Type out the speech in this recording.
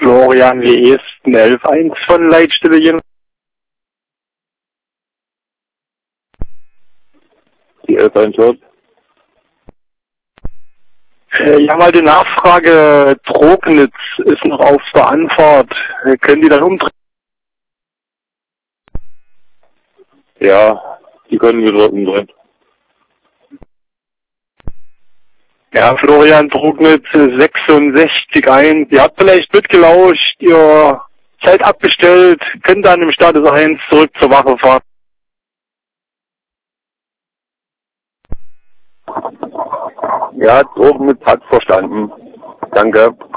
Florian W. Esten 11.1 von Leitstelle hier. Die 11.1 hört. Ja, mal die Nachfrage, Trognitz ist noch auf der Anfahrt. Können die dann umdrehen? Ja, die können wir dort umdrehen. Ja, Florian Trognitz 66.1. Ihr habt vielleicht mitgelauscht, ihr seid abgestellt, könnt dann im Status 1 zurück zur Wache fahren. Ja, Trognitz hat verstanden. Danke.